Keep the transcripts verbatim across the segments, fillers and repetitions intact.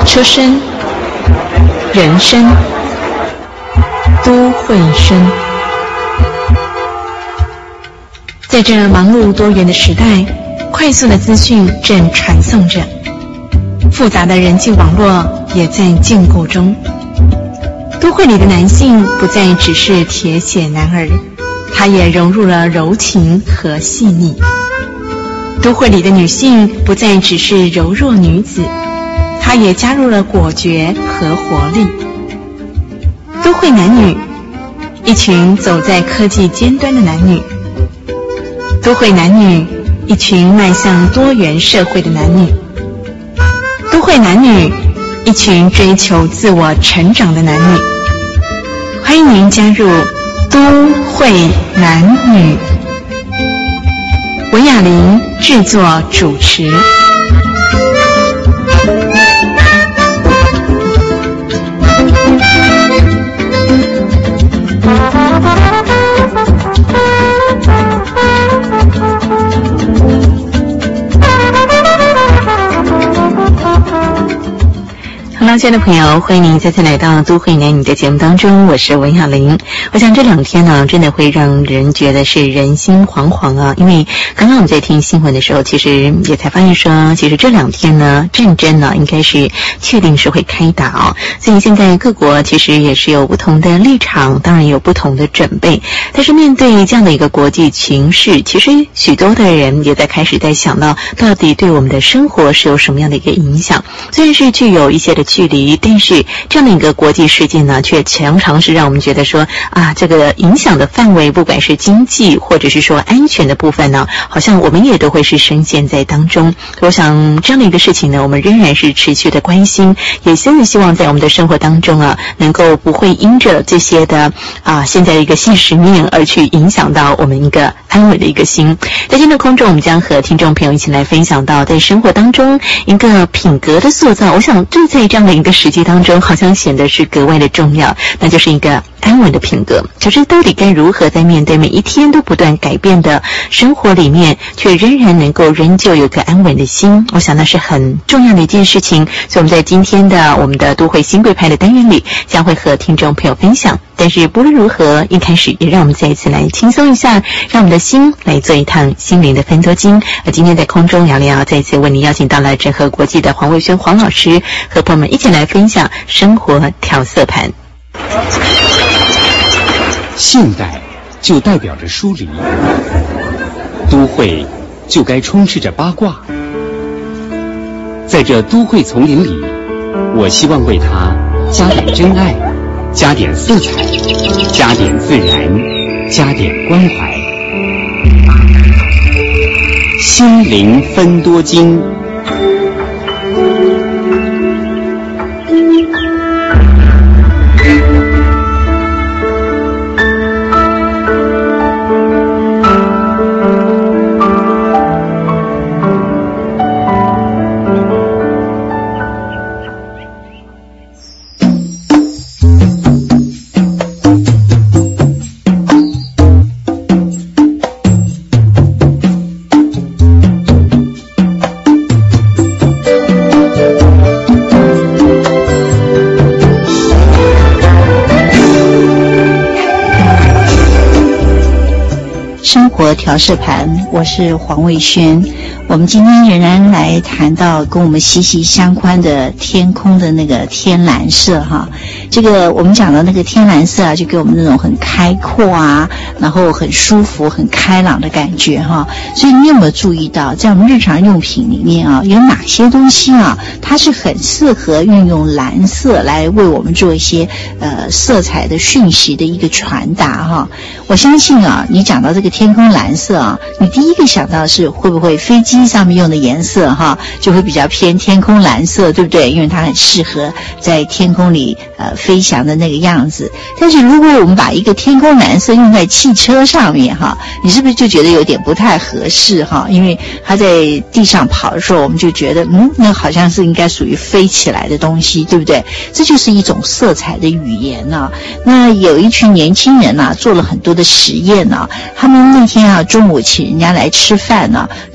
车声、人声、都会声。在这忙碌多元的时代，快速的资讯正传送着，复杂的人际网络也在建构中。都会里的男性不再只是铁血男儿，他也融入了柔情和细腻。都会里的女性不再只是柔弱女子，她也加入了果决和活力。都会男女，一群走在科技尖端的男女。都会男女，一群迈向多元社会的男女。都会男女，一群追求自我成长的男女。欢迎您加入都会男女。文雅玲制作主持。亲爱的朋友，欢迎您再次来到都会男女的节目当中，我是文雅玲。我想这两天呢，真的会让人觉得是人心惶惶啊，因为刚刚我们在听新闻的时候，其实也才发现说，其实这两天呢，战争呢应该是确定是会开打啊，所以现在各国其实也是有不同的立场，当然有不同的准备。但是面对这样的一个国际情势，其实许多的人也在开始在想到，到底对我们的生活是有什么样的一个影响？虽然是具有一些的距离，但是这样的一个国际事件呢，却常常是让我们觉得说啊，这个影响的范围，不管是经济或者是说安全的部分呢，好像我们也都会是深陷在当中。我想这样的一个事情呢，我们仍然是持续的关心，也真的希望在我们的生活当中啊，能够不会因着这些的啊现在的一个现实面而去影响到我们一个安稳的一个心。在今天的空中，我们将和听众朋友一起来分享到，在生活当中一个品格的塑造。我想就在这样的一个时机当中，好像显得是格外的重要，那就是一个安稳的品格。可是到底该如何在面对每一天都不断改变的生活里面，却仍然能够仍旧有个安稳的心，我想那是很重要的一件事情。所以我们在今天的我们的都会新贵派的单元里，将会和听众朋友分享。但是不论如何，一开始也让我们再一次来轻松一下，让我们的心来做一趟心灵的分多金。而今天在空中聊聊，再一次为您邀请到了整合国际的黄卫轩黄老师，和朋友们一起来分享生活调色盘。 现代就代表着疏离，都会就该充斥着八卦。在这都会丛林里，我希望为它加点真爱，加点色彩，加点自然，加点关怀。心灵分多金。 调色盘，我是黄卫轩。我们今天仍然来谈到跟我们息息相关的天空的那个天蓝色哈。这个我们讲的那个天蓝色啊，就给我们那种很开阔啊，然后很舒服、很开朗的感觉哈。所以你有没有注意到，在我们日常用品里面啊，有哪些东西啊，它是很适合运用蓝色来为我们做一些呃色彩的讯息的一个传达哈。我相信啊，你讲到这个天空蓝色啊，你第一个想到的是会不会飞机上面用的颜色哈，就会比较偏天空蓝色，对不对？因为它很适合在天空里呃飞翔的那个样子。但是如果我们把一个天空蓝色用在汽车上面哈，你是不是就觉得有点不太合适哈？因为它在地上跑的时候，我们就觉得嗯，那好像是应该属于飞起来的东西，对不对？这就是一种色彩的语言啊。那有一群年轻人啊，做了很多的实验啊，他们那天啊中午请人家来吃饭啊，可是搞了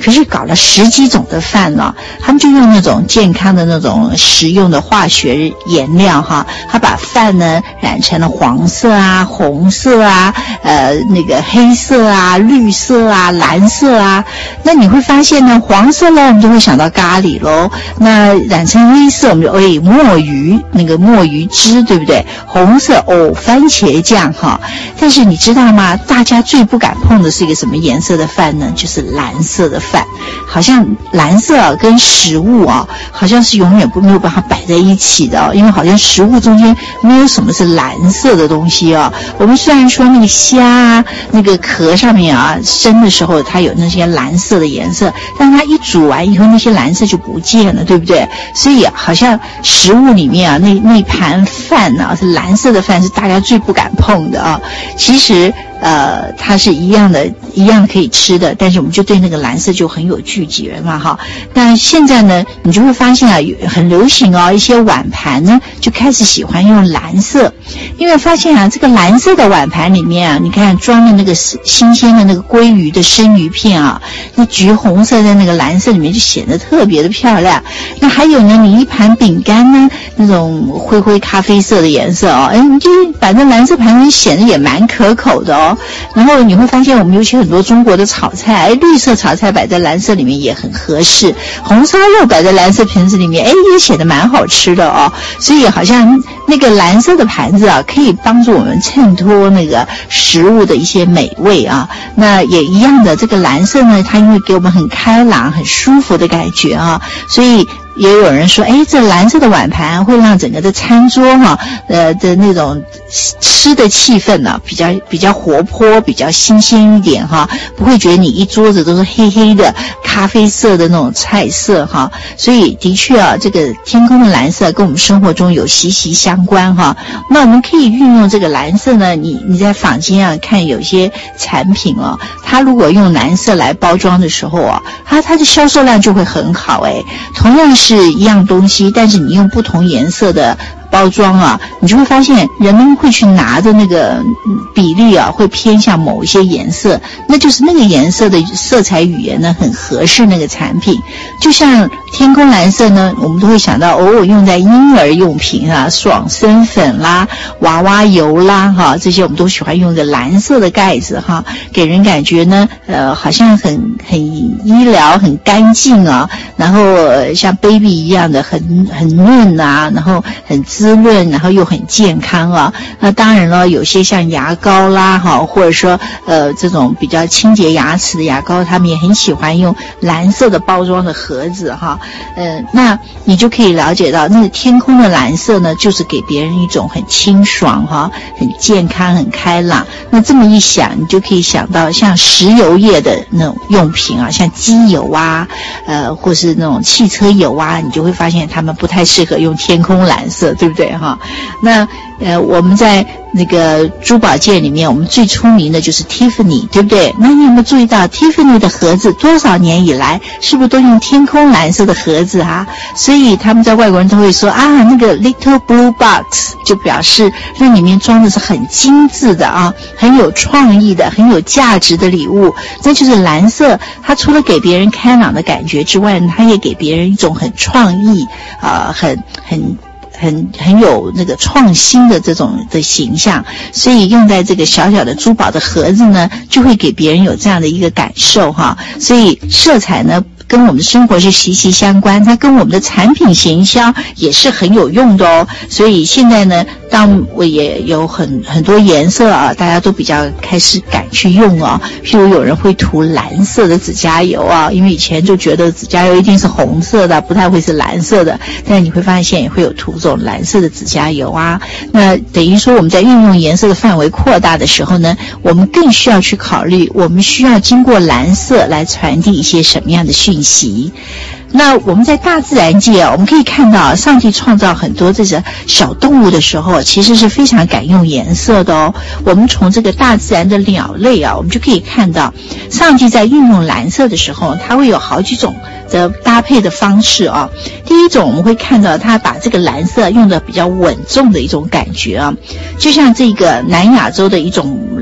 了十几种的饭呢、哦，他们就用那种健康的那种食用的化学颜料哈，他把饭呢染成了黄色啊、红色啊、呃那个黑色啊、绿色啊、蓝色啊。那你会发现呢，黄色呢我们就会想到咖喱咯，那染成黑色我们就哎墨鱼那个墨鱼汁，对不对？红色哦番茄酱哈。但是你知道吗？大家最不敢碰的是一个什么颜色的饭呢？就是蓝色的饭。好像蓝色啊跟食物啊，好像是永远不没有办法摆在一起的哦，因为好像食物中间没有什么是蓝色的东西啊。我们虽然说那个虾啊，那个壳上面啊生的时候它有那些蓝色的颜色，但它一煮完以后那些蓝色就不见了，对不对？所以好像食物里面啊那那盘饭啊是蓝色的饭是大家最不敢碰的啊。其实呃它是一样的一样可以吃的，但是我们就对那个蓝色就很有拒绝嘛哈。那现在呢你就会发现啊很流行哦，一些碗盘呢就开始喜欢用蓝色，因为发现啊这个蓝色的碗盘里面啊，你看装的那个新鲜的那个鲑鱼的生鱼片啊，那橘红色在那个蓝色里面就显得特别的漂亮。那还有呢，你一盘饼干呢那种灰灰咖啡色的颜色哦，哎，你就反正蓝色盘子显得也蛮可口的哦。然后你会发现我们尤其很多中国的炒菜，哎，绿色炒菜摆在蓝色里面也很合适，红烧肉摆在蓝色盘子里面，哎，也显得蛮好吃的哦。所以好像那个蓝色的盘子啊，可以帮助我们衬托那个食物的一些美味啊。那也一样的，这个蓝色呢，它因为给我们很开朗、很舒服的感觉啊，所以也有人说，哎，这蓝色的碗盘会让整个的餐桌哈、啊，呃的那种吃的气氛呢、啊，比较比较活泼，比较新鲜一点哈、啊，不会觉得你一桌子都是黑黑的、咖啡色的那种菜色哈、啊。所以的确啊，这个天空的蓝色跟我们生活中有息息相关哈、啊。那我们可以运用这个蓝色呢，你你在坊间啊看有些产品哦、啊，它如果用蓝色来包装的时候啊，它它的销售量就会很好哎。同样是是一样东西，但是你用不同颜色的包装啊，你就会发现人们会去拿的那个比例啊，会偏向某一些颜色，那就是那个颜色的色彩语言呢，很合适那个产品。就像天空蓝色呢，我们都会想到偶尔用在婴儿用品啊，爽身粉啦、娃娃油啦，哈，这些我们都喜欢用一个蓝色的盖子哈，给人感觉呢，呃，好像很很医疗、很干净啊，然后、呃、像 baby 一样的很很嫩啊，然后很滋润，然后又很健康啊。那当然了，有些像牙膏啦哈，或者说呃这种比较清洁牙齿的牙膏，他们也很喜欢用蓝色的包装的盒子哈。呃，那你就可以了解到，那个天空的蓝色呢，就是给别人一种很清爽哈、很健康、很开朗。那这么一想，你就可以想到像石油业的那种用品啊，像机油啊，呃，或是那种汽车油啊，你就会发现他们不太适合用天空蓝色，对不对哈？那呃，我们在那个珠宝界里面，我们最出名的就是 Tiffany， 对不对？那你有没有注意到 Tiffany 的盒子多少年以来是不是都用天空蓝色的盒子啊？所以他们在外国人都会说啊，那个 little blue box 就表示那里面装的是很精致的啊，很有创意的、很有价值的礼物。那就是蓝色，它除了给别人开朗的感觉之外，它也给别人一种很创意啊、呃，很很。很很有那个创新的这种的形象，所以用在这个小小的珠宝的盒子呢，就会给别人有这样的一个感受哈。所以色彩呢，跟我们的生活是息息相关，它跟我们的产品行销也是很有用的哦。所以现在呢，当我也有很很多颜色啊，大家都比较开始敢去用哦。譬如有人会涂蓝色的指甲油啊，因为以前就觉得指甲油一定是红色的，不太会是蓝色的，但是你会发现现在也会有涂这种蓝色的指甲油啊。那等于说我们在运用颜色的范围扩大的时候呢，我们更需要去考虑，我们需要经过蓝色来传递一些什么样的讯息。那我们在大自然界啊，我们可以看到上帝创造很多这些小动物的时候，其实是非常敢用颜色的哦。我们从这个大自然的鸟类啊，我们就可以看到上帝在运用蓝色的时候，它会有好几种的搭配的方式啊。第一种我们会看到它把这个蓝色用的比较稳重的一种感觉啊，就像这个南亚洲的一种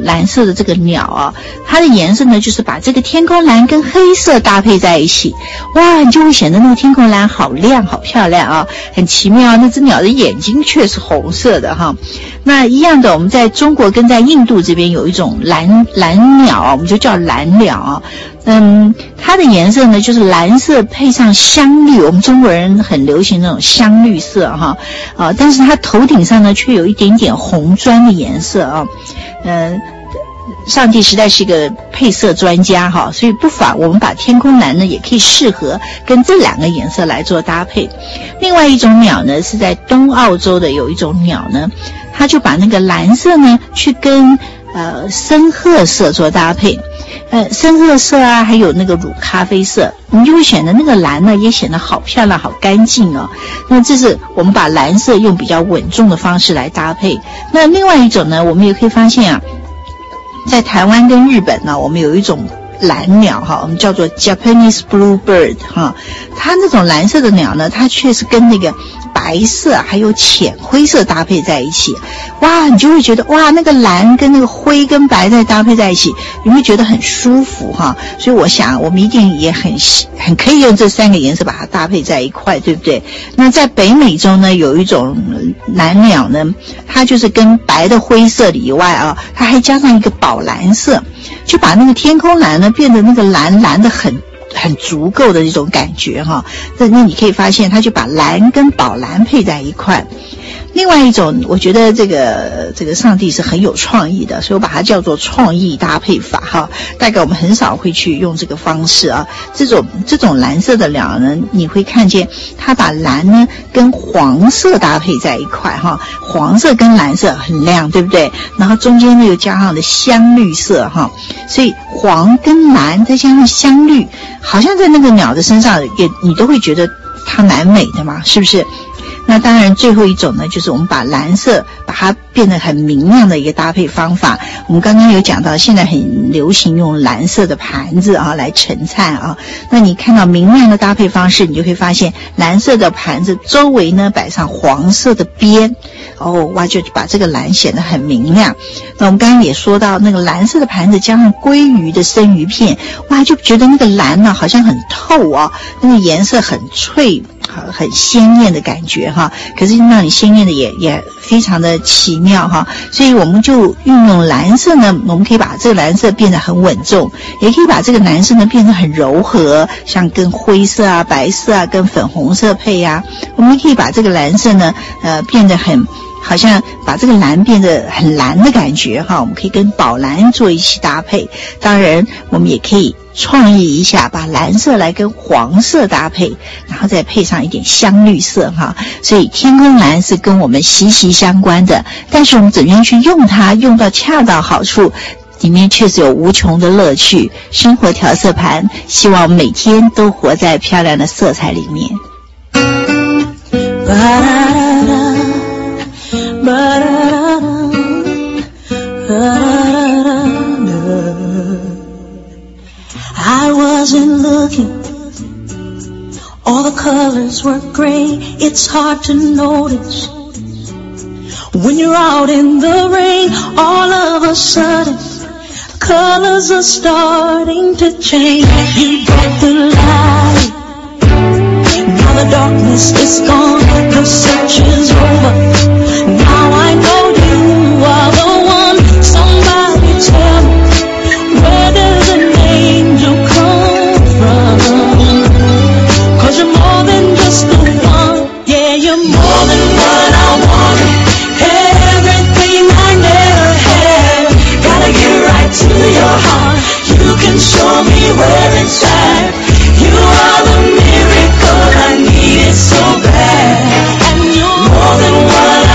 蓝色的这个鸟啊，它的颜色呢就是把这个天空蓝跟黑色搭配在一起，哇，你就会显得那个天空蓝好亮好漂亮啊，很奇妙。那只鸟的眼睛却是红色的哈。那一样的，我们在中国跟在印度这边有一种蓝蓝鸟，我们就叫蓝鸟啊。嗯，它的颜色呢就是蓝色配上香绿，我们中国人很流行那种香绿色哈啊，但是它头顶上呢却有一点点红砖的颜色啊。嗯，上帝实在是一个配色专家哈，所以不妨我们把天空蓝呢也可以适合跟这两个颜色来做搭配。另外一种鸟呢是在东澳洲的有一种鸟呢，它就把那个蓝色呢去跟呃深褐色做搭配。呃，深褐色啊，还有那个乳咖啡色，你就会显得那个蓝呢，也显得好漂亮、好干净哦。那这是我们把蓝色用比较稳重的方式来搭配。那另外一种呢，我们也可以发现啊，在台湾跟日本呢，我们有一种蓝鸟哈，我们叫做 Japanese Bluebird 哈，它那种蓝色的鸟呢，它却是跟那个白色还有浅灰色搭配在一起，哇，你就会觉得哇，那个蓝跟那个灰跟白再搭配在一起，你会觉得很舒服哈。所以我想，我们一定也很很可以用这三个颜色把它搭配在一块，对不对？那在北美洲呢，有一种蓝鸟呢，它就是跟白的灰色以外啊，它还加上一个宝蓝色，就把那个天空蓝呢变得那个蓝蓝的很。很足够的这种感觉哈，那那你可以发现，它就把蓝跟宝蓝配在一块。另外一种，我觉得这个这个上帝是很有创意的，所以我把它叫做创意搭配法哈。大概我们很少会去用这个方式啊。这种这种蓝色的鸟呢，你会看见它把蓝呢跟黄色搭配在一块哈，黄色跟蓝色很亮，对不对？然后中间呢又加上了香绿色哈，所以黄跟蓝再加上香绿，好像在那个鸟的身上也你都会觉得它蛮美的嘛，是不是？那当然最后一种呢，就是我们把蓝色把它变得很明亮的一个搭配方法。我们刚刚有讲到现在很流行用蓝色的盘子啊来盛菜啊，那你看到明亮的搭配方式，你就会发现蓝色的盘子周围呢摆上黄色的边，哦哇，就把这个蓝显得很明亮。那我们刚刚也说到那个蓝色的盘子加上鲑鱼的生鱼片，哇，就觉得那个蓝呢好像很透啊，那个颜色很翠很鲜艳的感觉哈，可是让你鲜艳的也也非常的奇妙哈，所以我们就运用蓝色呢，我们可以把这个蓝色变得很稳重，也可以把这个蓝色呢变得很柔和，像跟灰色啊、白色啊、跟粉红色配啊，我们可以把这个蓝色呢，呃，变得很。好像把这个蓝变得很蓝的感觉哈，我们可以跟宝蓝做一起搭配。当然，我们也可以创意一下，把蓝色来跟黄色搭配，然后再配上一点香绿色哈。所以天空蓝是跟我们息息相关的，但是我们怎么样去用它，用到恰到好处，里面确实有无穷的乐趣。生活调色盘，希望每天都活在漂亮的色彩里面。 I wasn't looking, all the colors were gray, it's hard to notice when you're out in the rain. All of a sudden, colors are starting to change. You brought the light, now the darkness is gone, the search is over. Now I know you are the one. Somebody tell me, where does an angel come from? 'Cause you're more than just the one. Yeah, you're more than what I wanted, everything I never had. Gotta get right to your heart, you can show me where it's at. You are the miracle I needed so bad, and you're more than what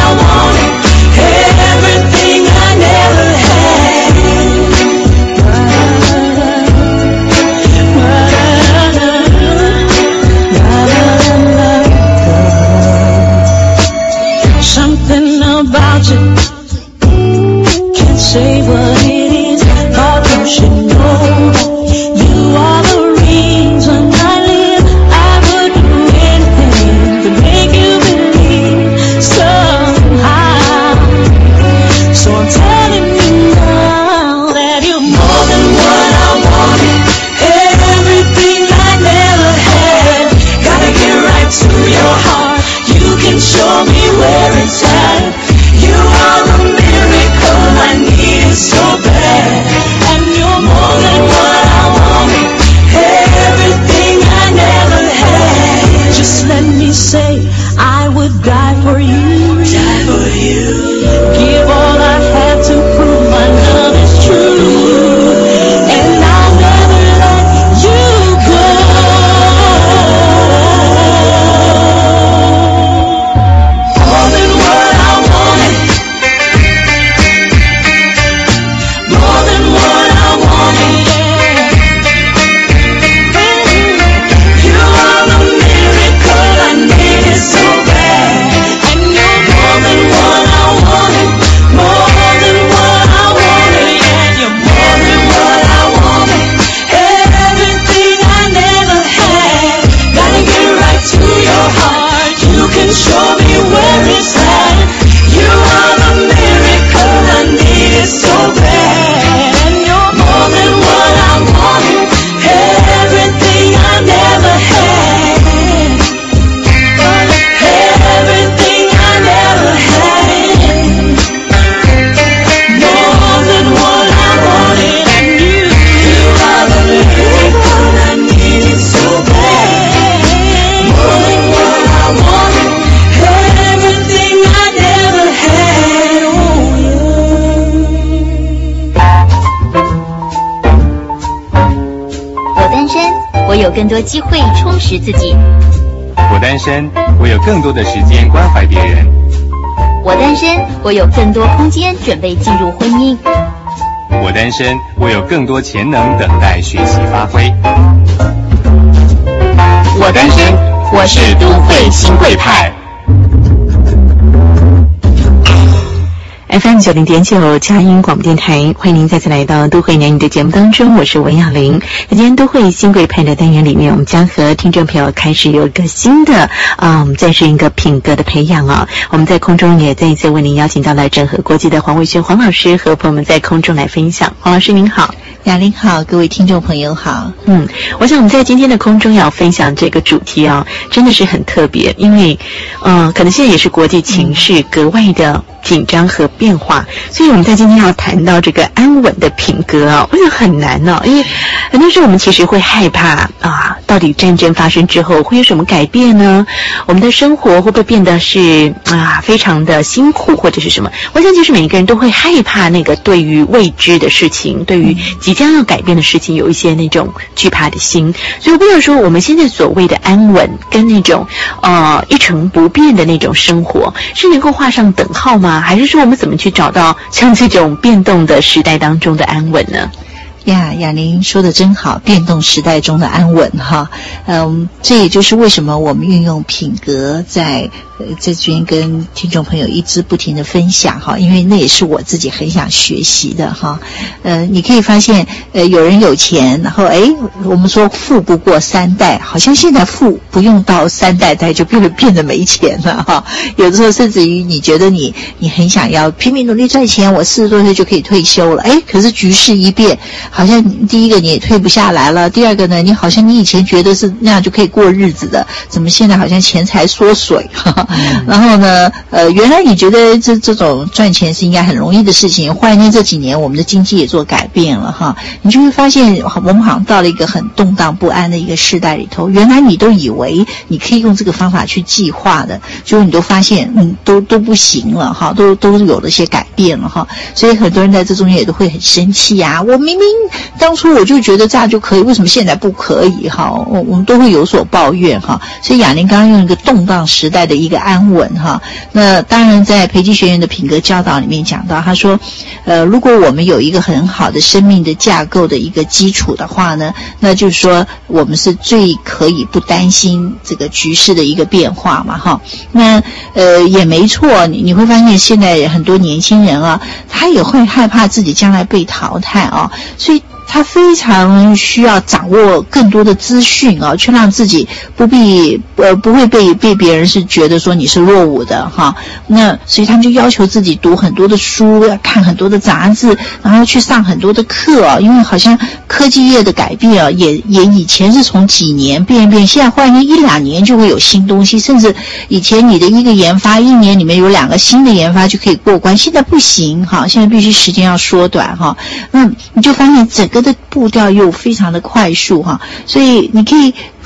to say I would die for you. Die for you. Give all I have to prove my love is true. And I'll never let you go. More than what I wanted. More than what I wanted, yeah. You are the miracle I needed so bad. And you're more than what I wanted. More than what I wanted, yeah. You're more than what I wanted. Everything I never had. Gotta get right to your heart. You can show me where it's at. You are the miracle I needed so bad. And you're more than what I wanted. Everything I never had. Everything I never had. More than what I wanted. And you, you are the miracle I needed so bad. More than what I wanted. Everything I never had. Oh yeah. 我单身，我有更多机会充实自己。 我单身，我有更多的时间关怀别人。 我单身，我有更多空间准备进入婚姻。 我单身，我有更多潜能等待学习发挥。 我单身，我是都会新贵派。 F M 九零点九佳音广播电台，欢迎您再次来到都会男女的节目当中，我是文雅玲。在今天都会新贵派的单元里面，我们将和听众朋友开始有一个新的嗯，再是一个品格的培养啊。我们在空中也再一次为您邀请到了整合国际的黄伟轩黄老师和朋友们在空中来分享。黄老师您好。 雅玲好，各位听众朋友好。 嗯，我想我们在今天的空中要分享这个主题啊，真的是很特别，因为呃，可能现在也是国际情势格外的紧张和变化，所以我们在今天要谈到这个安稳的品格啊，我想很难哦，因为很多时候我们其实会害怕啊，到底战争发生之后会有什么改变呢？我们的生活会不会变得是啊非常的辛苦或者是什么？我想其实每一个人都会害怕那个对于未知的事情，对于即将要改变的事情有一些那种惧怕的心，所以我不想说我们现在所谓的安稳跟那种呃一成不变的那种生活是能够画上等号吗？还是说我们怎么去找到像这种变动的时代当中的安稳呢？ 呀，雅玲说的真好，变动时代中的安稳哈，嗯，这也就是为什么我们运用品格在呃在这边跟听众朋友一直不停的分享哈，因为那也是我自己很想学习的哈。呃，你可以发现，呃，有人有钱，然后诶，我们说富不过三代，好像现在富不用到三代代就变得变得没钱了哈。有的时候甚至于你觉得你你很想要拼命努力赚钱，我四十多岁就可以退休了，诶，可是局势一变。好像第一个你也退不下来了，第二个呢，你好像你以前觉得是那样就可以过日子的，怎么现在好像钱财缩水？嗯、然后呢，呃，原来你觉得这这种赚钱是应该很容易的事情，忽然间这几年我们的经济也做改变了哈，你就会发现我们好像到了一个很动荡不安的一个时代里头。原来你都以为你可以用这个方法去计划的，结果你都发现嗯都都不行了哈，都都有了些改变了哈，所以很多人在这中间也都会很生气啊，我明明当初我就觉得这样就可以，为什么现在不可以哈？我我们都会有所抱怨哈。所以雅玲刚刚用一个动荡时代的一个安稳哈。那当然在培基学院的品格教导里面讲到，他说，呃，如果我们有一个很好的生命的架构的一个基础的话呢，那就是说我们是最可以不担心这个局势的一个变化嘛哈。那呃也没错，你你会发现现在很多年轻人啊，他也会害怕自己将来被淘汰啊，所以他非常需要掌握更多的资讯啊，去让自己不必呃不会被被别人是觉得说你是落伍的哈。那所以他们就要求自己读很多的书，要看很多的杂志，然后去上很多的课啊。因为好像科技业的改变啊，也也以前是从几年变一变，现在忽然间一两年就会有新东西，甚至以前你的一个研发一年里面有两个新的研发就可以过关，现在不行哈，现在必须时间要缩短哈。那你就发现整个的步调又非常的快速哈，所以你可以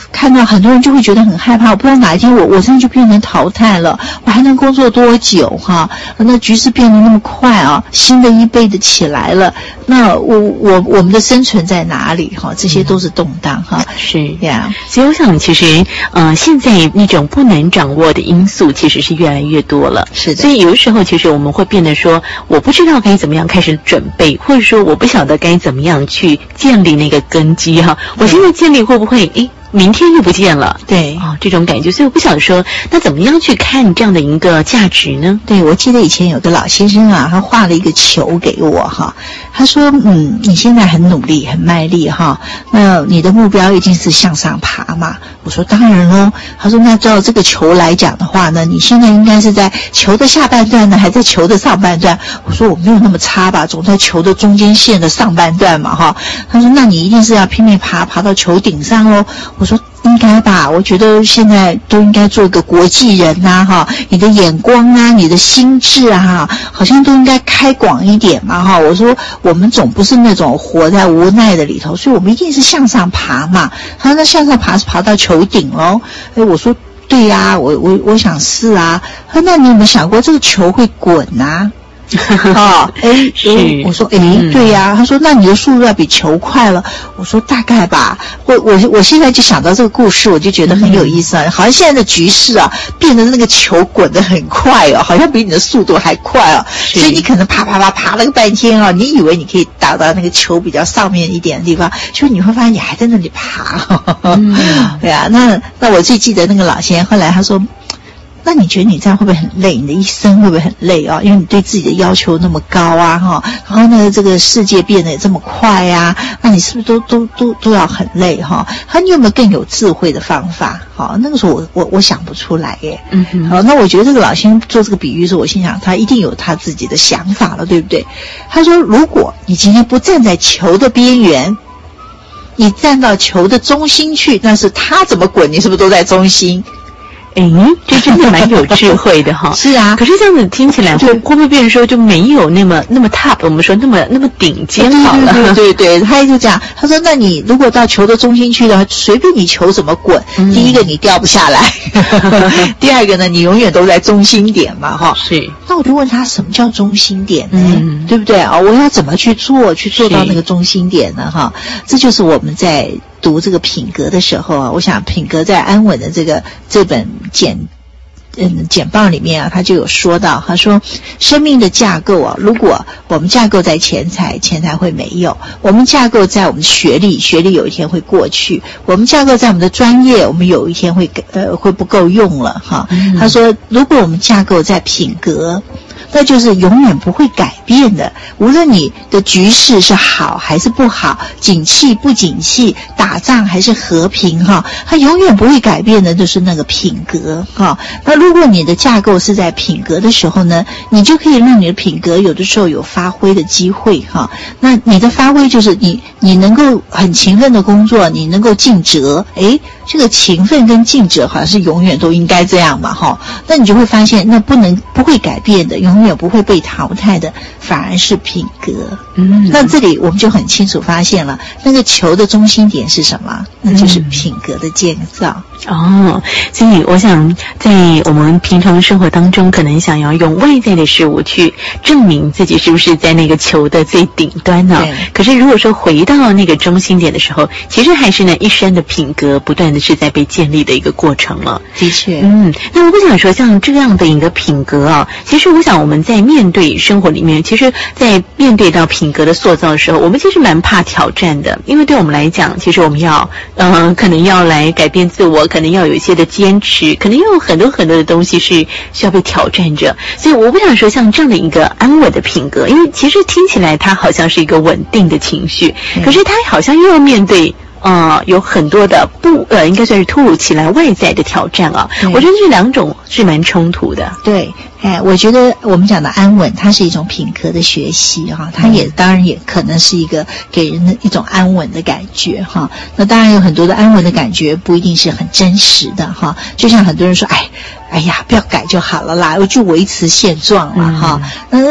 看到很多人就会觉得很害怕，我不知道哪一天我我真的就变成淘汰了，我还能工作多久哈？那局势变得那么快啊，新的一辈的起来了，那我我我们的生存在哪里哈？这些都是动荡哈。 是呀， 所以我想其实呃现在那种不能掌握的因素其实是越来越多了。 是的， 所以有的时候其实我们会变得说我不知道该怎么样开始准备，或者说我不晓得该怎么样去建立那个根基哈。我现在建立会不会诶明天又不见了？ 对哦，这种感觉，所以我不想说，那怎么样去看这样的一个价值呢？ 对，我记得以前有个老先生啊，他画了一个球给我哈，他说，嗯，你现在很努力，很卖力哈，那你的目标一定是向上爬嘛？我说当然喽。他说，那照这个球来讲的话呢，你现在应该是在球的下半段呢，还在球的上半段？我说我没有那么差吧，总在球的中间线的上半段嘛哈。他说，那你一定是要拼命爬，爬到球顶上喽。我说应该吧，我觉得现在都应该做一个国际人呐、啊、哈，你的眼光啊，你的心智啊，好像都应该开广一点嘛哈。我说我们总不是那种活在无奈的里头，所以我们一定是向上爬嘛。他说那向上爬是爬到球顶喽。哎，我说对呀、啊，我我我想是啊。他说那你有没有想过这个球会滚啊？哦，哎，是，我说，哎，对呀、啊，他说，那你的速度要比球快了。我说大概吧，我我我现在就想到这个故事，我就觉得很有意思啊。嗯、好像现在的局势啊，变得那个球滚得很快哦，好像比你的速度还快哦。所以你可能爬爬爬爬了个半天啊、哦，你以为你可以打到那个球比较上面一点的地方，就你会发现你还在那里爬。嗯、对啊，那那我最记得那个老先生，后来他说。那你觉得你这样会不会很累？你的一生会不会很累啊？因为你对自己的要求那么高啊，哈，然后呢，这个世界变得也这么快啊，那你是不是都都都都要很累哈？他你有没有更有智慧的方法？好，那个时候我我我想不出来耶。嗯哼。好，那我觉得这个老先生做这个比喻的时候，我心想他一定有他自己的想法了，对不对？他说，如果你今天不站在球的边缘，你站到球的中心去，那是他怎么滚，你是不是都在中心？ 哎，这真的蛮有智慧的哈。 是啊， 可是这样子听起来会会不会变成说就没有那么那么 top， 我们说那么那么顶尖好了。 对对对对，他就这样，他说那你如果到球的中心去的话，随便你球怎么滚，嗯、第一个你掉不下来，第二个呢，你永远都在中心点嘛哈。 是。 那我就问他什么叫中心点呢？嗯、对不对啊？我要怎么去做，去做到那个中心点呢？哈，这就是我们在读这个品格的时候啊，我想品格在安稳的这个这本简嗯简报里面啊，他就有说到，他说生命的架构啊，如果我们架构在钱财，钱财会没有；我们架构在我们学历，学历有一天会过去；我们架构在我们的专业，我们有一天会呃会不够用了哈。嗯、他说，如果我们架构在品格，那就是永远不会改变的，无论你的局势是好还是不好，景气不景气，打仗还是和平哈，它永远不会改变的就是那个品格哈。那如果你的架构是在品格的时候呢，你就可以让你的品格有的时候有发挥的机会哈。那你的发挥就是你你能够很勤奋的工作，你能够尽责，诶，这个勤奋跟尽责好像是永远都应该这样嘛哈。那你就会发现，那不能不会改变的，永远不会被淘汰的，反而是品格。嗯，那这里我们就很清楚发现了，那个球的中心点是什么？那就是品格的建造。 哦，所以我想在我们平常生活当中，可能想要用外在的事物去证明自己是不是在那个球的最顶端呢？可是如果说回到那个中心点的时候，其实还是呢一生的品格不断的是在被建立的一个过程了。 的确， 嗯，那我不想说像这样的一个品格啊，其实我想我们在面对生活里面，其实在面对到品格的塑造的时候，我们其实蛮怕挑战的，因为对我们来讲，其实我们要嗯、呃，可能要来改变自我，可能要有一些的坚持，可能要有很多很多的东西是需要被挑战着。所以我不想说像这样的一个安稳的品格，因为其实听起来它好像是一个稳定的情绪，可是它好像又要面对呃，有很多的不呃，应该算是突如其来外在的挑战啊。我觉得这两种是蛮冲突的。 对，哎，我觉得我们讲的安稳，它是一种品格的学习哈，它也当然也可能是一个给人的一种安稳的感觉哈。那当然有很多的安稳的感觉不一定是很真实的哈，就像很多人说，哎，哎呀，不要改就好了啦，我就维持现状了哈。嗯，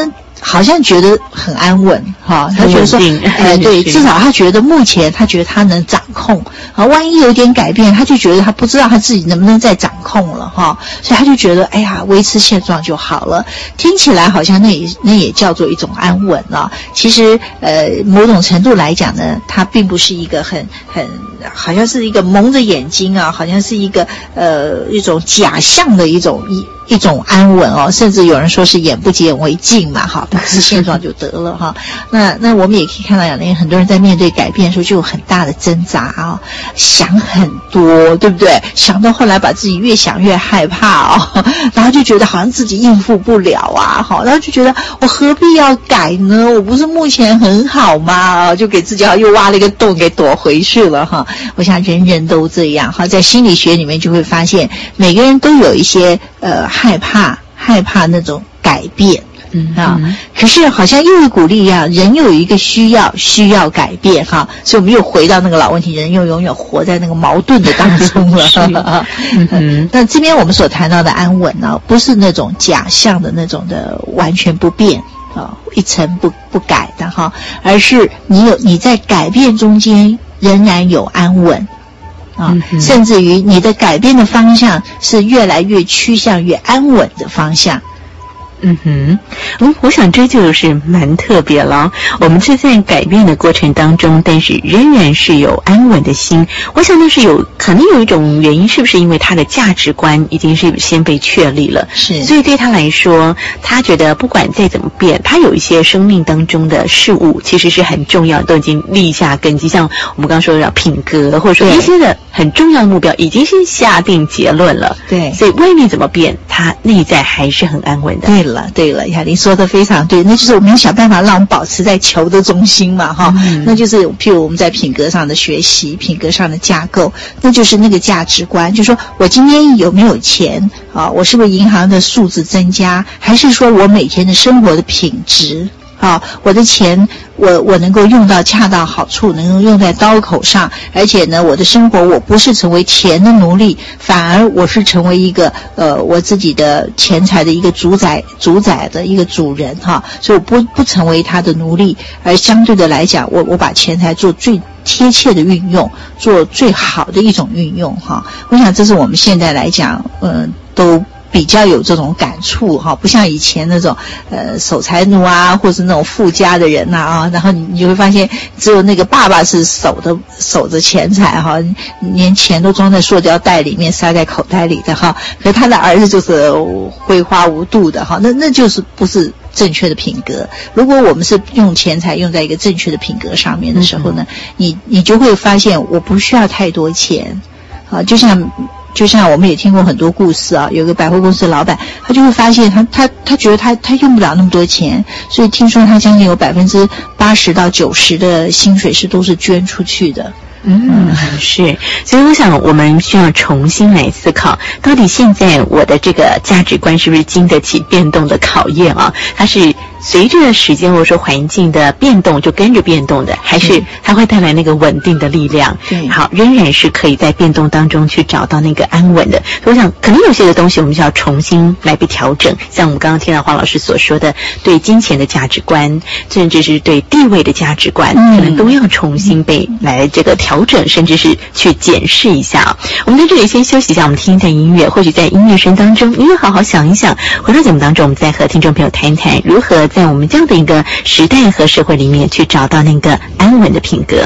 好像觉得很安稳哈，他觉得说，哎，对，至少他觉得目前他觉得他能掌控啊，万一有点改变，他就觉得他不知道他自己能不能再掌控了哈，所以他就觉得，哎呀，维持现状就好了。听起来好像那也那也叫做一种安稳啊。其实，呃，某种程度来讲呢，它并不是一个很很，好像是一个蒙着眼睛啊，好像是一个呃一种假象的一种一。一种安稳哦，甚至有人说是眼不见为净嘛，哈，保持现状就得了哈。那那我们也可以看到，两年很多人在面对改变的时候就有很大的挣扎啊、哦，想很多，对不对？想到后来把自己越想越害怕哦，然后就觉得好像自己应付不了啊，好，然后就觉得我何必要改呢？我不是目前很好吗？就给自己又挖了一个洞给躲回去了哈。我想人人都这样哈，在心理学里面就会发现，每个人都有一些呃。害怕害怕那种改变，嗯啊，可是好像又一鼓励一样，人又有一个需要需要改变哈，所以我们又回到那个老问题，人又永远活在那个矛盾的当中了。嗯，那这边我们所谈到的安稳呢，不是那种假象的那种的完全不变啊，一成不不改的哈，而是你有你在改变中间仍然有安稳。啊，甚至于你的改变的方向是越来越趋向越安稳的方向。 嗯哼，嗯，我想这就是蛮特别了。我们是在改变的过程当中，但是仍然是有安稳的心。我想那是有可能有一种原因，是不是因为他的价值观已经是先被确立了？是，所以对他来说，他觉得不管再怎么变，他有一些生命当中的事物其实是很重要，都已经立下根基。像我们刚刚说的品格，或者说一些的很重要的目标，已经是下定结论了。对，所以外面怎么变，他内在还是很安稳的。 对了，对了，雅玲说的非常对，那就是我们要想办法让我们保持在球的中心嘛，哈、嗯，那就是譬如我们在品格上的学习，品格上的架构，那就是那个价值观，就是说我今天有没有钱啊？我是不是银行的数字增加，还是说我每天的生活的品质？啊，我的钱我我能够用到恰到好处，能够用在刀口上，而且呢，我的生活我不是成为钱的奴隶，反而我是成为一个呃我自己的钱财的一个主宰主宰的一个主人哈，所以我不不成为他的奴隶，而相对的来讲，我我把钱财做最贴切的运用，做最好的一种运用哈。我想这是我们现在来讲，嗯、呃，都。比较有这种感触哈，不像以前那种呃守财奴啊，或是那种富家的人呐 啊, 啊，然后你你就会发现，只有那个爸爸是守的守着钱财哈，连钱都装在塑胶袋里面塞在口袋里的哈，可他的儿子就是挥花无度的哈，那那就是不是正确的品格。如果我们是用钱财用在一个正确的品格上面的时候呢，嗯、你你就会发现我不需要太多钱啊，就像。就像我们也听过很多故事啊，有个百货公司的老板，他就会发现他他他觉得他他用不了那么多钱，所以听说他将近有百分之八十到九十的薪水是都是捐出去的。 嗯，是，所以我想我们需要重新来思考，到底现在我的这个价值观是不是经得起变动的考验啊？它是随着时间或者说环境的变动就跟着变动的，还是它会带来那个稳定的力量？对，好，仍然是可以在变动当中去找到那个安稳的。所以我想，可能有些的东西我们需要重新来被调整，像我们刚刚听到黄老师所说的，对金钱的价值观，甚至是对地位的价值观，嗯、可能都要重新被来这个调整，甚至是去检视一下。我们在这里先休息一下，我们听一段音乐，或许在音乐声当中，你也好好想一想。回到节目当中，我们再和听众朋友谈一谈如何在我们这样的一个时代和社会里面去找到那个安稳的品格。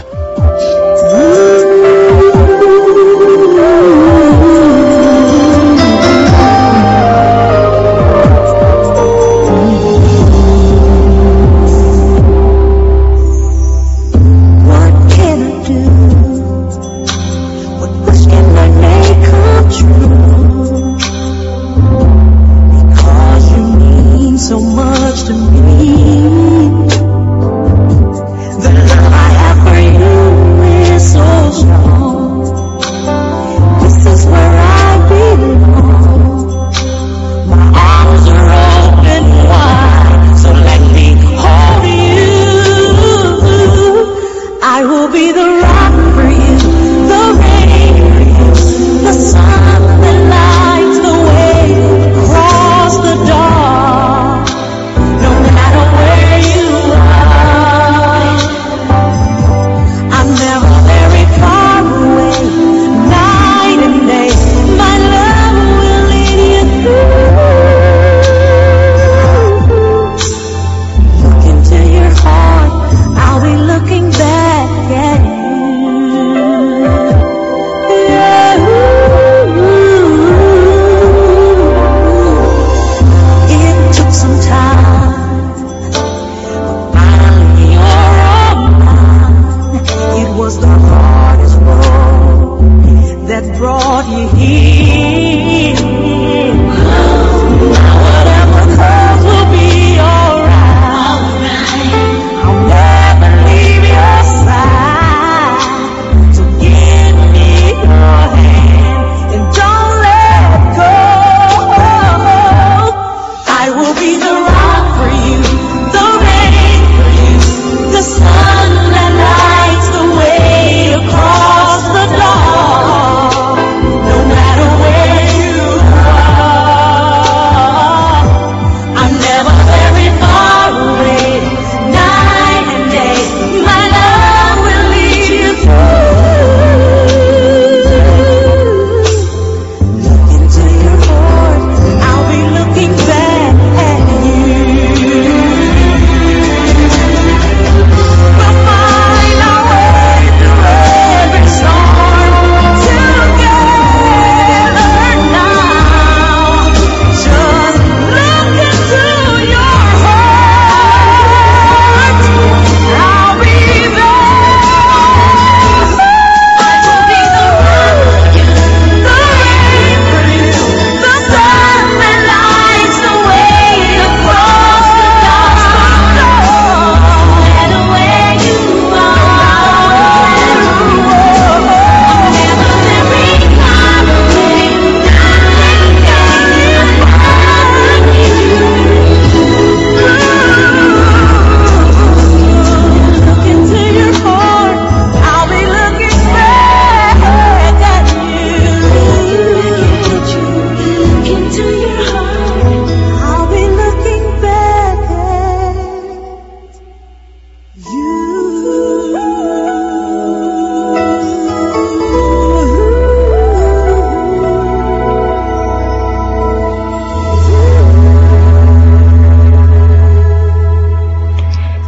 So much to me. The love I have for you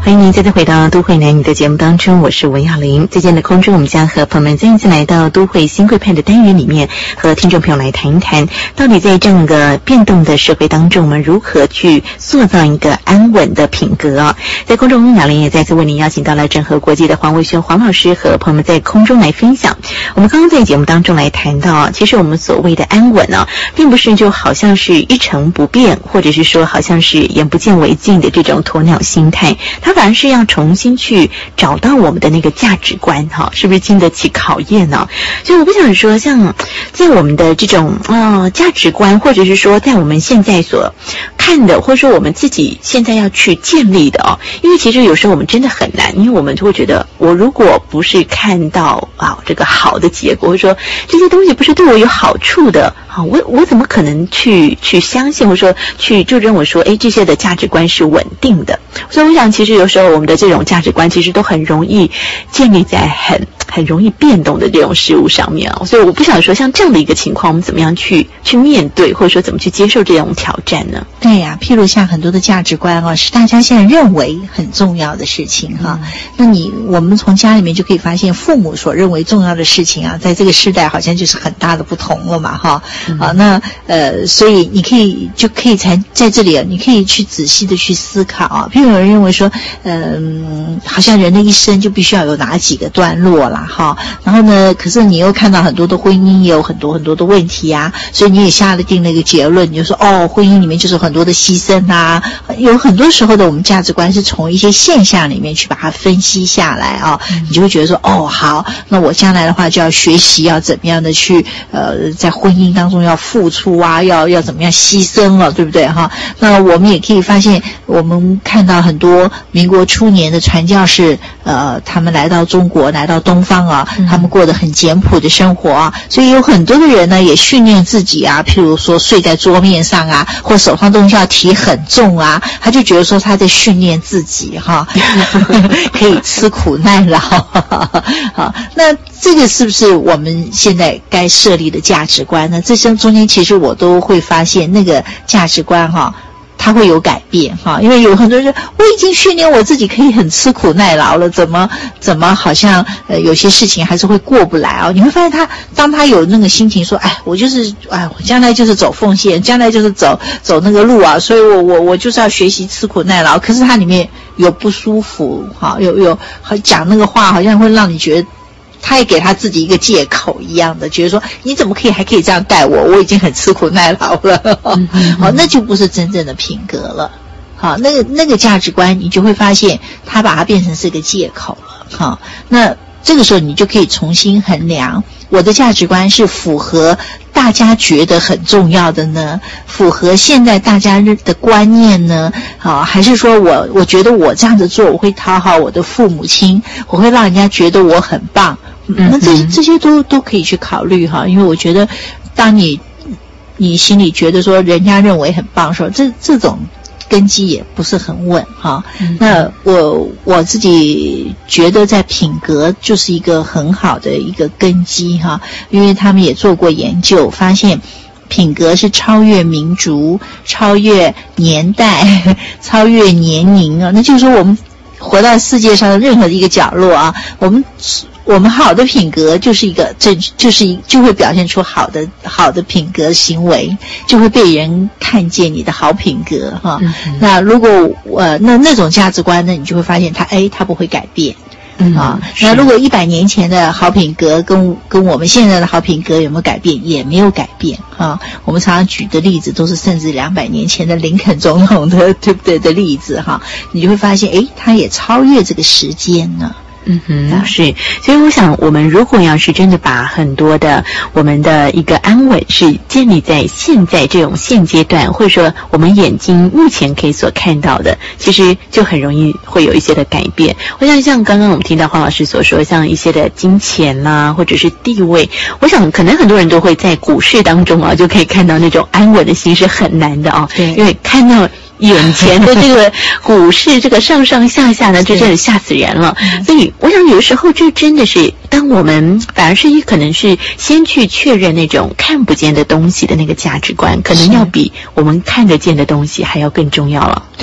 欢迎您再次回到都会男女的节目当中，我是文雅玲。最近的空中，我们将和朋友们再一次来到都会新贵派的单元里面，和听众朋友来谈一谈，到底在这样一个变动的社会当中，我们如何去塑造一个安稳的品格啊？在空中，雅玲也再次为您邀请到了整合国际的黄卫轩黄老师，和朋友们在空中来分享。我们刚刚在节目当中来谈到，其实我们所谓的安稳呢，并不是就好像是一成不变，或者是说好像是眼不见为净的这种鸵鸟心态，它反而是要重新去找到我们的那个价值观哈，是不是经得起考验呢？所以我不想说，像在我们的这种呃价值观，或者是说在我们现在所看的，或者说我们自己现在要去建立的哦，因为其实有时候我们真的很难，因为我们就会觉得，我如果不是看到啊这个好的结果，或者说这些东西不是对我有好处的啊，我我怎么可能去去相信，或者说去就认为说，哎，这些的价值观是稳定的。所以我想，其实有时候我们的这种价值观，其实都很容易建立在很很容易变动的这种事物上面啊。所以我不想说，像这样的一个情况，我们怎么样去去面对，或者说怎么去接受这种挑战呢？ 对呀、啊，譬如像很多的价值观啊，是大家现在认为很重要的事情哈、啊嗯。那你我们从家里面就可以发现，父母所认为重要的事情啊，在这个时代好像就是很大的不同了嘛哈。嗯、啊，那呃，所以你可以就可以才在这里，你可以去仔细的去思考啊。譬如有人认为说，嗯、呃，好像人的一生就必须要有哪几个段落啦哈。然后呢，可是你又看到很多的婚姻也有很多很多的问题啊，所以你也下了定了一个结论，你就说哦，婚姻里面就是很多的牺牲啊。有很多时候的我们价值观是从一些现象里面去把它分析下来啊，嗯、你就会觉得说哦，好，那我将来的话就要学习要怎么样的去呃，在婚姻当中要付出啊，要要怎么样牺牲了，对不对哈？那我们也可以发现，我们看到很多民国初年的传教士，呃，他们来到中国，来到东方啊，嗯、他们过得很简朴的生活啊，所以有很多的人呢也训练自己啊，譬如说睡在桌面上啊，或手上东西要提很重啊，他就觉得说他在训练自己哈，可以吃苦耐劳。好，那这个是不是我们现在该设立的价值观呢？这些中间其实我都会发现那个价值观哈，它会有改变哈，因为有很多人我已经训练我自己可以很吃苦耐劳了，怎么怎么好像呃有些事情还是会过不来哦。你会发现他当他有那个心情说，哎，我就是哎，我将来就是走奉献，将来就是走走那个路啊，所以我我我就是要学习吃苦耐劳。可是他里面有不舒服哈，有有讲那个话好像会让你觉得。他也给他自己一个借口一样的，觉得说你怎么可以还可以这样带我？我已经很吃苦耐劳了，嗯嗯好，那就不是真正的品格了。好，那个那个价值观，你就会发现他把它变成是个借口了。好，那这个时候你就可以重新衡量，我的价值观是符合大家觉得很重要的呢，符合现在大家的观念呢，啊，还是说我我觉得我这样子做，我会讨好我的父母亲，我会让人家觉得我很棒。嗯，那这这些都都可以去考虑哈，因为我觉得，当你你心里觉得说人家认为很棒的时候，这这种根基也不是很稳哈。嗯、那我我自己觉得在品格就是一个很好的一个根基哈，因为他们也做过研究，发现品格是超越民族、超越年代、超越年龄啊。那就是说我们活到世界上的任何一个角落啊，我们。我们好的品格就是一个正，就是一就会表现出好的好的品格行为，就会被人看见你的好品格哈。嗯、那如果呃那那种价值观呢，你就会发现它哎它不会改变。嗯啊，那如果一百年前的好品格跟跟我们现在的好品格有没有改变？也没有改变啊。我们常常举的例子都是甚至两百年前的林肯总统的对不对的例子哈，你就会发现哎，他也超越这个时间呢。 嗯哼，是，所以我想，我们如果要是真的把很多的我们的一个安稳是建立在现在这种现阶段，或者说我们眼睛目前可以所看到的，其实就很容易会有一些的改变。我想像刚刚我们听到黄老师所说，像一些的金钱啦，或者是地位，我想可能很多人都会在股市当中啊，就可以看到那种安稳的心是很难的啊，对，因为看到眼前的这个股市这个上上下下呢，这真的吓死人了。所以我想有时候这真的是当我们反而是可能是先去确认那种看不见的东西的那个价值观，可能要比我们看得见的东西还要更重要了。 对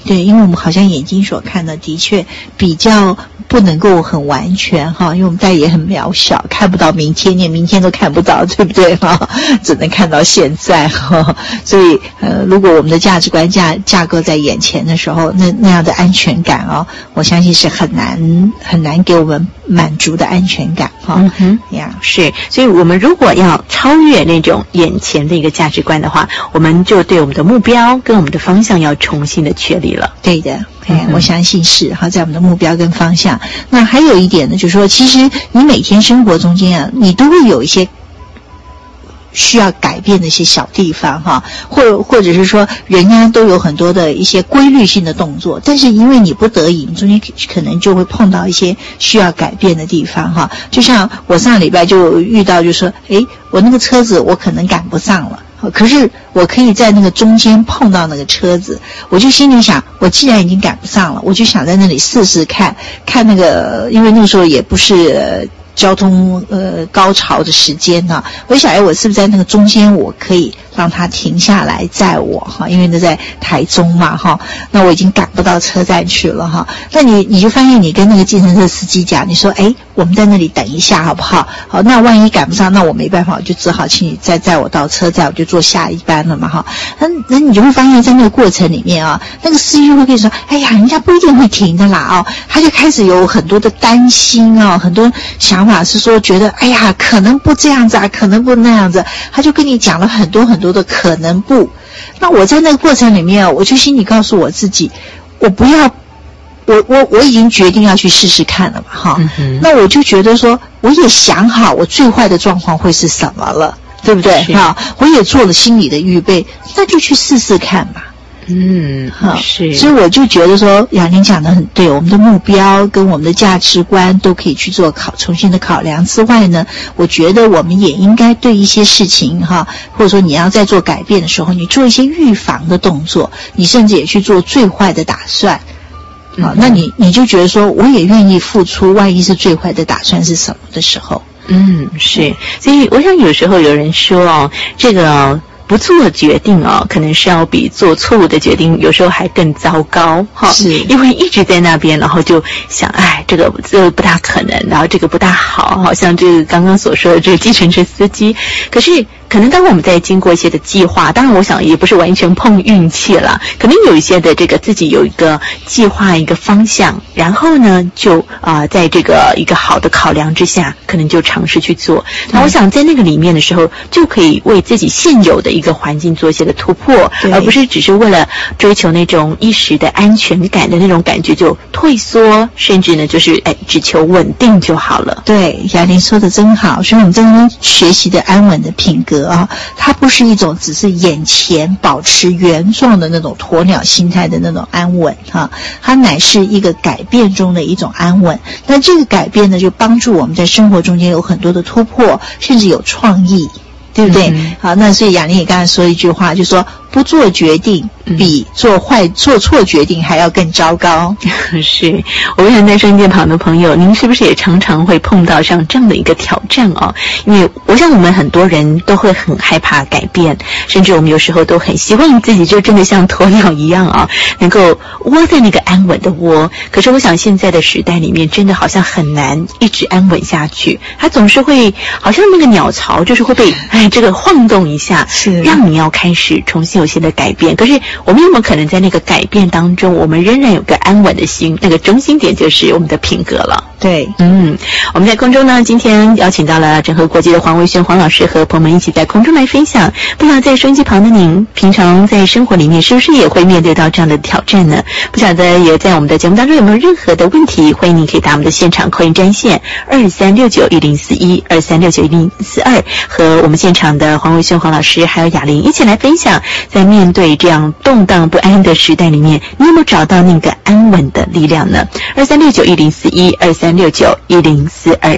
对，因为我们好像眼睛所看的的确比较不能够很完全哈，因为我们戴也很渺小，看不到明天，连明天都看不到，对不对哈？只能看到现在哈。所以呃，如果我们的价值观架架构在眼前的时候，那那样的安全感哦，我相信是很难很难给我们满足的安全感哈。 嗯哼， 呀， 是，所以我们如果要超越那种眼前的一个价值观的话，我们就对我们的目标跟我们的方向要重新的确立了。 对的，哎，我相信是哈，在我们的目标跟方向。那还有一点呢，就是说，其实你每天生活中间啊，你都会有一些需要改变的一些小地方哈，或或者是说，人家都有很多的一些规律性的动作，但是因为你不得已，你中间可能就会碰到一些需要改变的地方哈。就像我上个礼拜就遇到，就说，诶，我那个车子我可能赶不上了。可是我可以在那个中间碰到那个车子，我就心里想，我既然已经赶不上了，我就想在那里试试看，看那个，因为那个时候也不是呃交通呃高潮的时间呢、啊，我想，哎，我是不是在那个中间，我可以让它停下来载我哈？因为那在台中嘛哈，那我已经赶不到车站去了哈。那你你就发现，你跟那个计程车司机讲，你说，哎，我们在那里等一下好不好？好，那万一赶不上，那我没办法，我就只好请你再载我到车站，我就坐下一班了嘛哈。那那你就会发现，在那个过程里面啊，那个司机会跟你说，哎呀，人家不一定会停的啦哦，他就开始有很多的担心啊，很多想法是说，觉得哎呀，可能不这样子啊，可能不那样子，他就跟你讲了很多很多的可能不。那我在那个过程里面，我就心里告诉我自己，我不要。我我我已经决定要去试试看了嘛，哈、嗯，那我就觉得说，我也想好我最坏的状况会是什么了，对不对？哈，我也做了心理的预备，那就去试试看吧。 嗯，好，是， 所以我就觉得说，雅玲讲得很对，我们的目标跟我们的价值观都可以去做考重新的考量之外呢，我觉得我们也应该对一些事情哈，或者说你要在做改变的时候，你做一些预防的动作，你甚至也去做最坏的打算。好，那你你就觉得说，我也愿意付出，万一是最坏的打算是什么的时候？ 嗯，是。所以我想有时候有人说哦，这个不做决定哦，可能是要比做错误的决定有时候还更糟糕哈。是，因为一直在那边，然后就想，哎，这个这个不大可能，然后这个不大好，好像这个刚刚所说的这个计程车司机，可是。可能当我们在经过一些的计划，当然我想也不是完全碰运气了，可能有一些的这个自己有一个计划一个方向，然后呢就啊、呃、在这个一个好的考量之下，可能就尝试去做。那我想在那个里面的时候，就可以为自己现有的一个环境做一些的突破，而不是只是为了追求那种一时的安全感的那种感觉就退缩，甚至呢就是哎只求稳定就好了。 对，雅玲说的真好，所以我们真正学习的安稳的品格啊，它不是一种只是眼前保持原状的那种鸵鸟心态的那种安稳哈，它乃是一个改变中的一种安稳。那这个改变呢，就帮助我们在生活中间有很多的突破，甚至有创意，对不对？嗯、好，那所以雅玲也刚才说一句话，就说不做决定比做坏、嗯、做错决定还要更糟糕。 是，我想在收音机旁的朋友，您是不是也常常会碰到像这样的一个挑战哦？因为我想我们很多人都会很害怕改变，甚至我们有时候都很希望自己就真的像鸵鸟一样啊，能够窝在那个安稳的窝。可是我想现在的时代里面，真的好像很难一直安稳下去，它总是会好像那个鸟巢就是会被哎这个晃动一下，是让你要开始重新有些的改变。可是我们有没有可能在那个改变当中，我们仍然有个安稳的心，那个中心点就是我们的品格了。 对， 嗯，我们在空中呢，今天邀请到了整合国际的黄维轩黄老师和朋友们一起在空中来分享。不知道在收音机旁的您，平常在生活里面是不是也会面对到这样的挑战呢？不晓得也在我们的节目当中有没有任何的问题，欢迎您可以打我们的现场扣音专线二三六九一零四一二三六九一零四二，和我们现场的黄维轩黄老师还有雅玲一起来分享，在面对这样动荡不安的时代里面，你有没有找到那个安稳的力量呢？二三六九一零四一二三六九一零四二。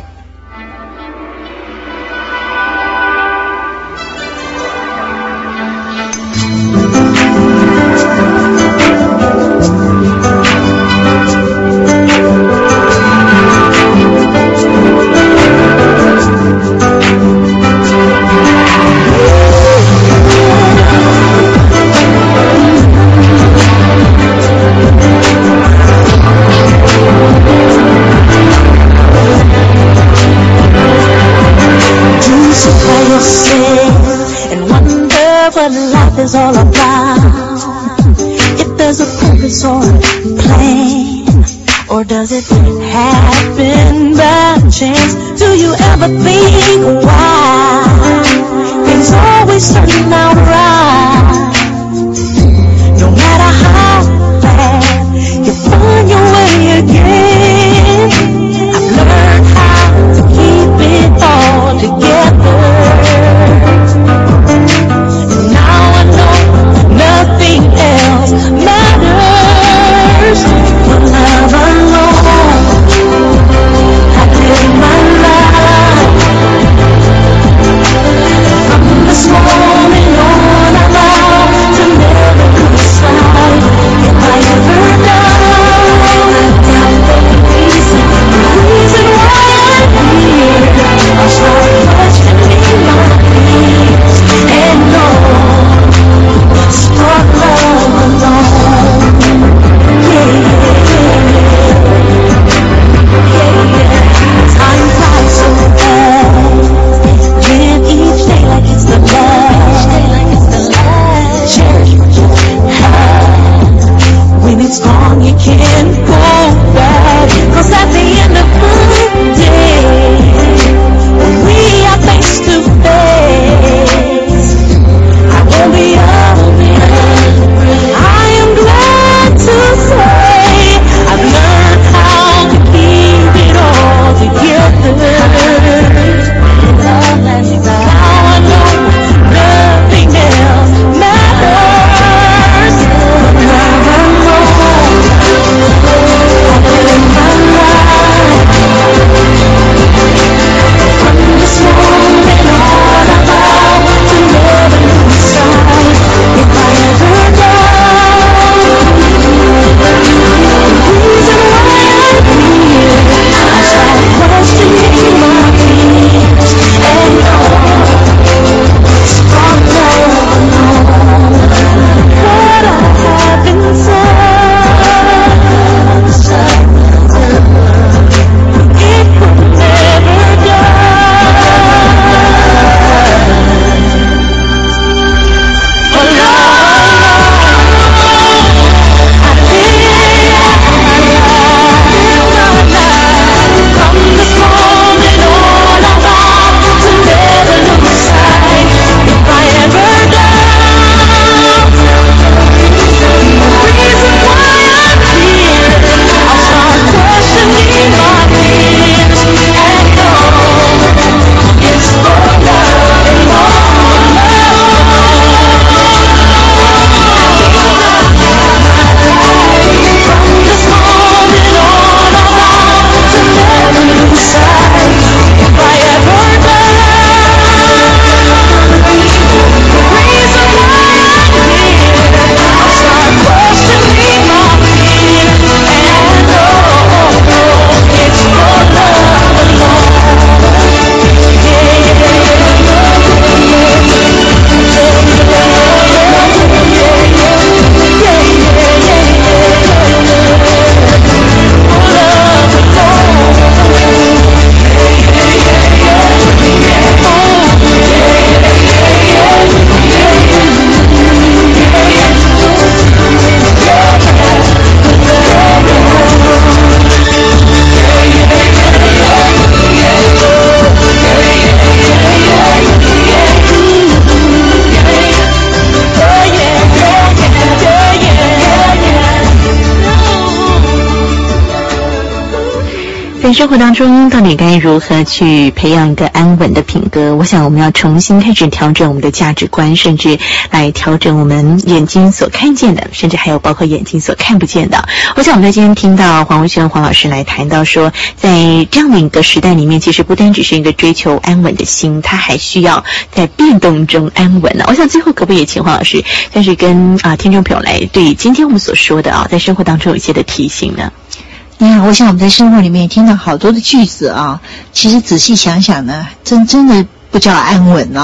choice or a plan? Or does it happen by chance? Do you ever think why things always turn out right? No matter how bad, you find your way again. I've learned how to keep it all together. And now I know nothing else matters but love alone. I live my life from this moment on. I vow to never lose sight. If I ever die, the reason, the reason why I'm here, I'll start questioning my fears and know it's for love alone. Yeah, yeah, yeah. Time flies so fast. Live each day like it's the last. Cherish what you have. When it's gone, you can't go back. 'Cause at the end of the day, when we are face to face, I won't be afraid. I am glad to say I've learned how to keep it all together. Now I know nothing else matters but love alone. I live my life from this moment on. I vow to never lose sight. If I ever die, the reason why I'm here, I start questioning my fears and know it's for love alone. What I have inside, it will never die. For love alone, I live my life. From this moment on, I vow to never lose sight. If I ever die, the reason why I'm here, I'll start questioning my fears and know it's for love alone. From this moment on, I vow to never lose sight. If I ever die, the reason why I'm here, I'll start questioning my fears and know it's for love alone. 在生活当中，到底该如何去培养一个安稳的品格？我想我们要重新开始调整我们的价值观，甚至来调整我们眼睛所看见的，甚至还有包括眼睛所看不见的。我想我们在今天听到黄文轩黄老师来谈到说，在这样的一个时代里面，其实不单只是一个追求安稳的心，它还需要在变动中安稳呢。我想最后可不可以请黄老师但是跟啊听众朋友来对今天我们所说的啊，在生活当中有一些的提醒呢？ 你看，我想我们在生活里面听到好多的句子啊，其实仔细想想呢，真真的不叫安稳啊。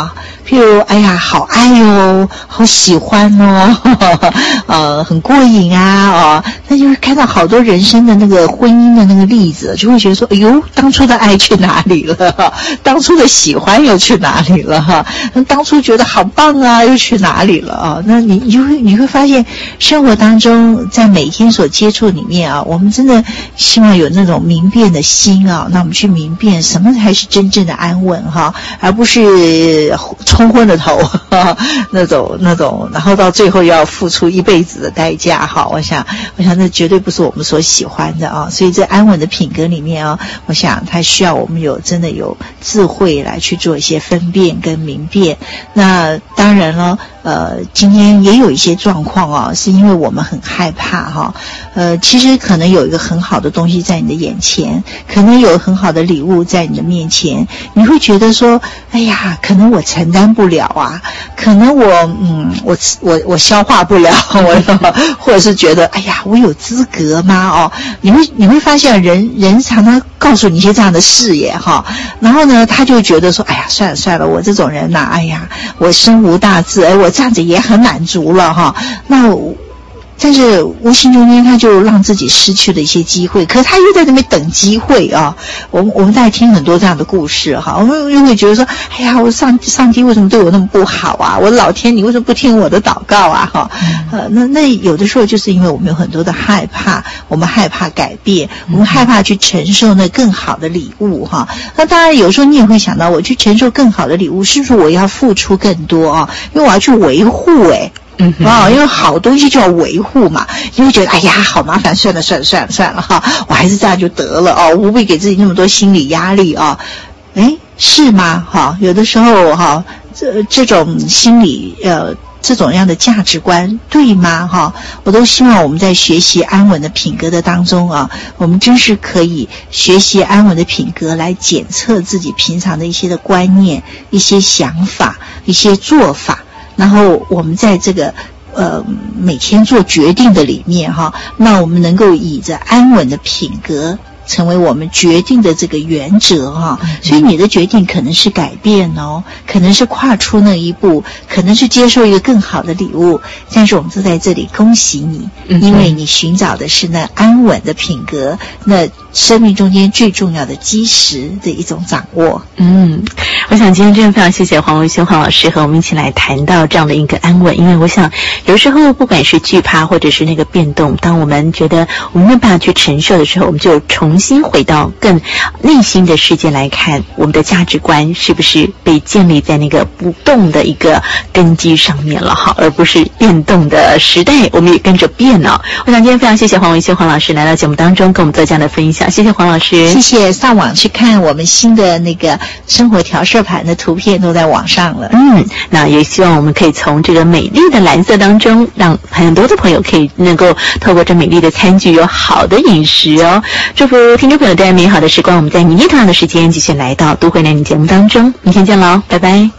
譬如哎呀好爱哦，好喜欢哦，呵呵呃很过瘾啊哦，那就会看到好多人生的那个婚姻的那个例子，就会觉得说哎呦当初的爱去哪里了，当初的喜欢又去哪里了哈，当初觉得好棒啊又去哪里了啊？那你你就会你会发现生活当中在每天所接触里面啊，我们真的希望有那种明辨的心啊，那我们去明辨什么才是真正的安稳哈，而不是冲昏了头哈，那种那种，然后到最后要付出一辈子的代价哈。我想，我想那绝对不是我们所喜欢的啊。所以在安稳的品格里面啊，我想它需要我们有真的有智慧来去做一些分辨跟明辨。那当然了。呃，今天也有一些状况啊，是因为我们很害怕哈。呃，其实可能有一个很好的东西在你的眼前，可能有很好的礼物在你的面前，你会觉得说，哎呀，可能我承担不了啊，可能我嗯，我我我消化不了，我或者是觉得，哎呀，我有资格吗？哦，你会你会发现人人常常告诉你一些这样的事业哈，然后呢，他就觉得说，哎呀，算了算了，我这种人呐、啊，哎呀，我身无大志，哎，我这样子也很满足了哈。那但是无形中间他就让自己失去了一些机会，可是他又在那边等机会啊。我们我们在听很多这样的故事哈，我们又会觉得说，哎呀，我上上帝为什么对我那么不好啊？我的老天，你为什么不听我的祷告啊？哈，呃，那那有的时候就是因为我们有很多的害怕，我们害怕改变，我们害怕去承受那更好的礼物哈。那当然有时候你也会想到，我去承受更好的礼物，是不是我要付出更多啊？因为我要去维护哎。嗯，哦，因为好东西就要维护嘛，你会觉得哎呀好麻烦，算了算了算了算了哈，我还是这样就得了哦，无必给自己那么多心理压力啊。哎，是吗？哈，有的时候哈，这这种心理呃这种样的价值观对吗？哈，我都希望我们在学习安稳的品格的当中啊，我们真是可以学习安稳的品格来检测自己平常的一些的观念、一些想法、一些做法。然后我们在这个呃每天做决定的里面哈，那我们能够以着安稳的品格成为我们决定的这个原则哈，所以你的决定可能是改变哦，可能是跨出那一步，可能是接受一个更好的礼物，但是我们就在这里恭喜你，因为你寻找的是那安稳的品格，那生命中间最重要的基石的一种掌握。 嗯，我想今天真的非常谢谢黄维轩黄老师和我们一起来谈到这样的一个安稳，因为我想有时候不管是惧怕或者是那个变动，当我们觉得我们没有办法去承受的时候，我们就重新回到更内心的世界来看，我们的价值观是不是被建立在那个不动的一个根基上面了哈，而不是变动的时代我们也跟着变了。我想今天非常谢谢黄维轩黄老师来到节目当中跟我们做这样的分享，谢谢黄老师。 谢谢，上网去看我们新的那个生活调色盘的图片都在网上了。 嗯，那也希望我们可以从这个美丽的蓝色当中，让很多的朋友可以能够透过这美丽的餐具有好的饮食哦。祝福听众朋友带来美好的时光，我们在明天同样的时间继续来到都会男女节目当中，明天见喽，拜拜。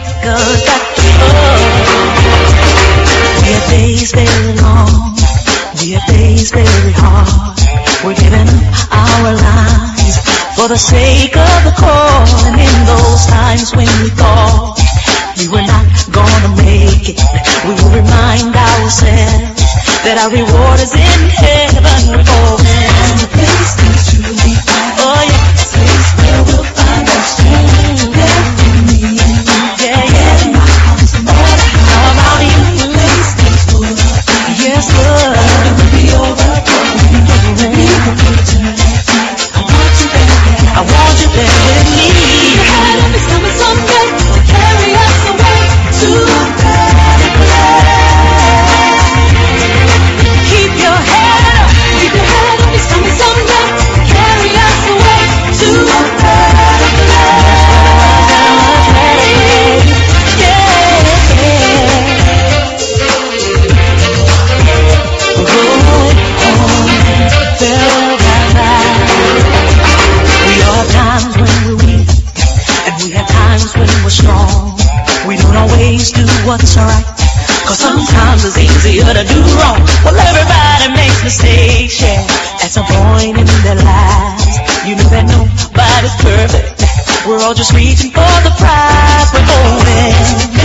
We're giving up our lives for the sake of the cause. And in those times when we thought we were not gonna make it, we will remind ourselves that our reward is in heaven. We're going to the place that truly matters. Oh yeah, the place where we'll find our strength. Every need, yeah, yeah. In my house, no matter how about you. The place that's full of faith. Yes, Lord. It will be over. I want you there with me. Your hand is coming someday to carry us away to a better place. Keep your head up, keep your head up. It's coming someday to carry us away to a better place. Yeah. Road home, feel that light. We all have times when we're weak, and we have times when we're strong. We don't always do what's right, cause sometimes it's easier to do wrong. Well, everybody makes mistakes, yeah. At some point in their lives, you know that nobody's perfect. We're all just reaching for the prize we're holding.